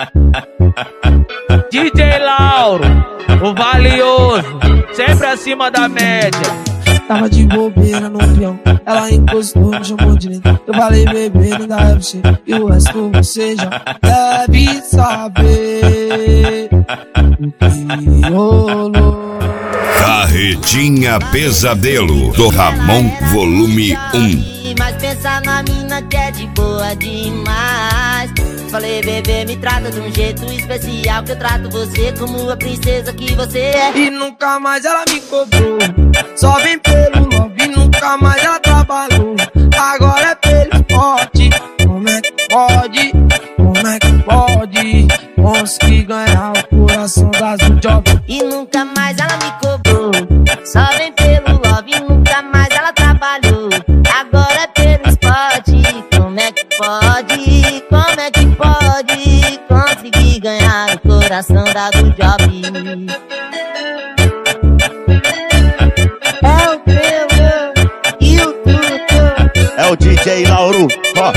DJ Lauro, o valioso, sempre acima da média. Tava de bobeira no peão, ela encostou, me chamou de lindo. Eu falei, bebê, ainda é você, e o resto você já deve saber o que rolou. Carretinha Pesadelo, do Ramon, volume 1. Mas pensa na mina que é de boa demais. Falei, bebê, me trata de um jeito especial, que eu trato você como a princesa que você é. E nunca mais ela me cobrou, só vem pelo love. E nunca mais ela trabalhou, agora é pelo esporte. Como é que pode? Como é que pode conseguir ganhar o coração das do job? E nunca mais ela me cobrou, só vem pelo love. E nunca mais ela trabalhou, agora é pelo esporte. Como é que pode? Como é que pode conseguir ganhar o coração da do job? É o meu e o tudo. É o DJ Lauro, ó.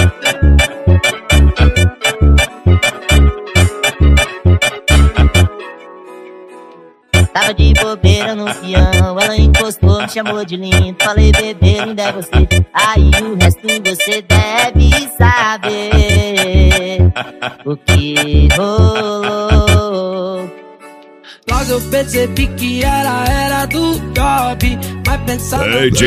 Tava de bobeira no peão, ela encostou, me chamou de lindo. Falei, bebê, linda é você, aí o resto você deve saber o que rolou. Logo eu percebi que ela era do job, mas pensava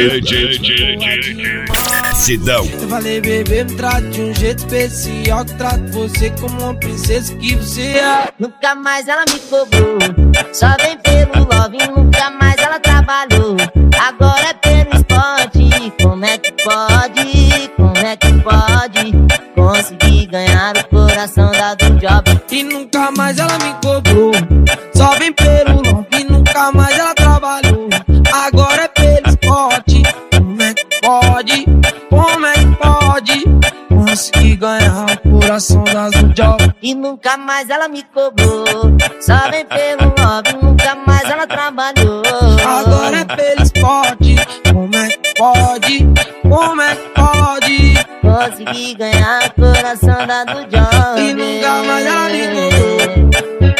Sidão. Eu falei, bebê, me trata de um jeito especial, que trato você como uma princesa que você é. Nunca mais ela me cobrou, só vem pelo love. E nunca mais ela trabalhou, agora é pelo esporte. Como é que pode? Como é que pode conseguir ganhar o coração da do job? E nunca mais ela me cobrou, só vem pelo love. E nunca mais ela trabalhou, agora é pelo esporte. Como é que pode? Como é que pode conseguir ganhar o coração das do job? E nunca mais ela me cobrou, só vem pelo love. E nunca mais ela trabalhou, agora é pelo esporte. Como é que pode? Como é que pode conseguir ganhar o coração da do job? E nunca mais ela me cobrou.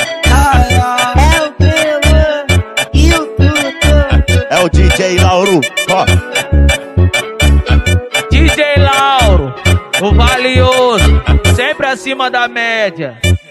É o meu e o tudo. É o DJ Lauro, ó. DJ Lauro, o valioso, sempre acima da média.